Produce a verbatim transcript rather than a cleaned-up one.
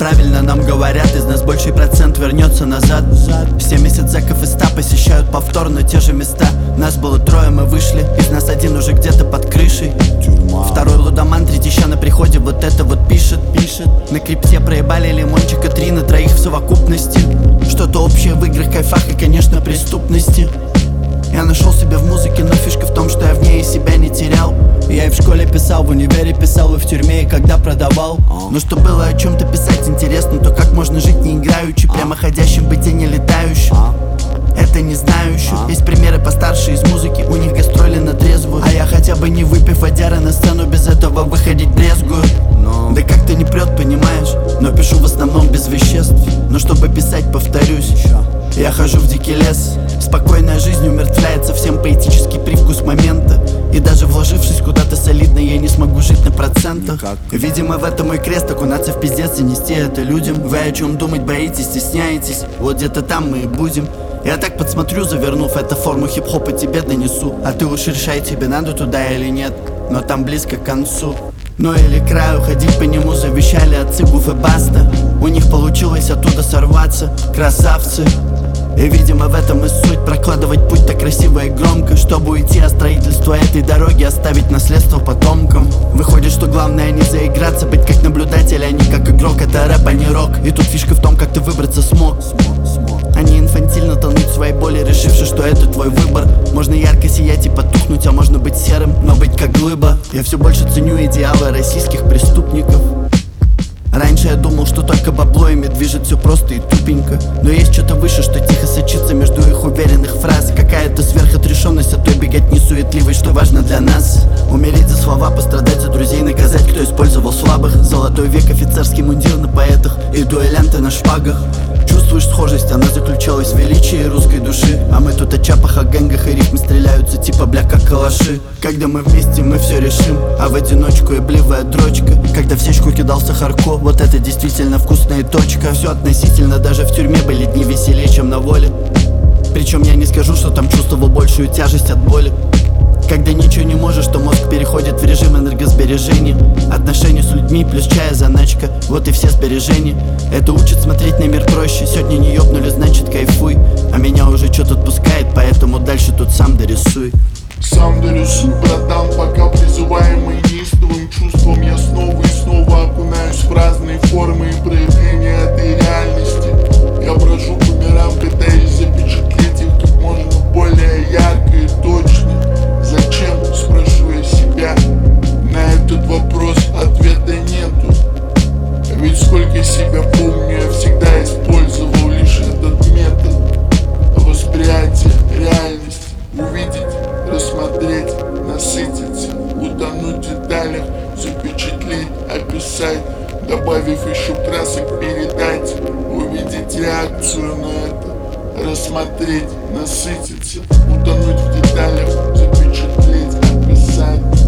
Правильно нам говорят, из нас больший процент вернется назад. Семьдесят зэков из ста посещают повторно те же места. Нас было трое, мы вышли, из нас один уже где-то под крышей. Второй лудоман, третий ща на приходе вот это вот пишет, пишет. На крипте проебали лимончика три на троих в совокупности. Что-то общее в играх, кайфах и, конечно, преступности. Я нашел себя в музыке, но фишка в том, что я в ней и себя не терял. Я и в школе писал, в универе писал, и в тюрьме, и когда продавал. Но что было о чем-то писать интересно, то как можно жить не играючи, прямо ходящим быть и не летающим. Это не знаю еще. Есть примеры постарше из музыки, у них гастроли на трезвую. А я хотя бы не выпив водяры на сцену, без этого выходить брезгую. Да как-то не прет, понимаешь, но пишу в основном без веществ. Но чтобы писать, повторюсь, я хожу в дикий лес. Спокойная жизнь умертвляет совсем поэтический привкус момента. И даже вложившись куда-то солидно, я не смогу жить на процентах. Видимо, в этом мой крест, окунаться в пиздец и нести это людям. Вы о чем думать боитесь, стесняетесь, вот где-то там мы и будем. Я так подсмотрю, завернув это в форму хип-хопа, тебе донесу. А ты уж решай, тебе надо туда или нет, но там близко к концу. Ну или к краю, ходить по нему завещали отцы Гуф и Баста. У них получилось оттуда сорваться, красавцы. И видимо в этом и суть, прокладывать путь так красиво и громко, чтобы уйти от строительства этой дороги, оставить наследство потомкам. Выходит, что главное не заиграться, быть как наблюдатель, а не как игрок. Это рэп, а не рок. И тут фишка в том, как ты выбраться смог. А не инфантильно тонуть в своей боли, решивши, что это твой выбор. Можно ярко сиять и потухнуть, а можно быть серым, но быть как глыба. Я все больше ценю идеалы российских преступников. Раньше я думал, что только бабло ими движет все просто и тупенько. Но есть что-то выше, что тихо сочится между их уверенных фраз. Какая-то сверхотрешенность от той беготни суетливой, что важно для нас. Умереть за слова, пострадать за друзей, наказать, кто использовал слабых. Золотой век, офицерский мундир на поэтах и дуэлянты на шпагах. Чувствуешь схожесть, она заключалась в величии русской души. А мы тут о чапах, о гэнгах, и рифмы стреляются типа бля как калаши. Когда мы вместе, мы все решим, а в одиночку эбливая дрочка. Когда в сечку кидался Харко, вот это действительно вкусная точка. Все относительно, даже в тюрьме были дни веселее, чем на воле. Причем я не скажу, что там чувствовал большую тяжесть от боли. Когда ничего не можешь, то мозг переходит в режим энергосбережения. Отношения с людьми плюс чая, заначка, вот и все сбережения. Это учит смотреть на мир проще. Сегодня не ёбнули, значит кайфуй. А меня уже что-то отпускает, поэтому дальше тут сам дорисуй. Сам дорисуй, братан, пока призываемый неистовым чувством я снова и снова окунаюсь в разные формы и проявления этой реальности. Я брожу по мирам, пытаясь запечатлеть их как можно более ярко и точно. Зачем, спрошу я себя, на этот вопрос ответа нету. Ведь сколько себя помню, я всегда использовал лишь этот метод восприятия реальности. Увидеть, рассмотреть, насытиться, утонуть в деталях, запечатлеть, описать, добавив еще красок, передать, увидеть реакцию на это, рассмотреть, насытиться, утонуть в деталях, запечатлеть, описать.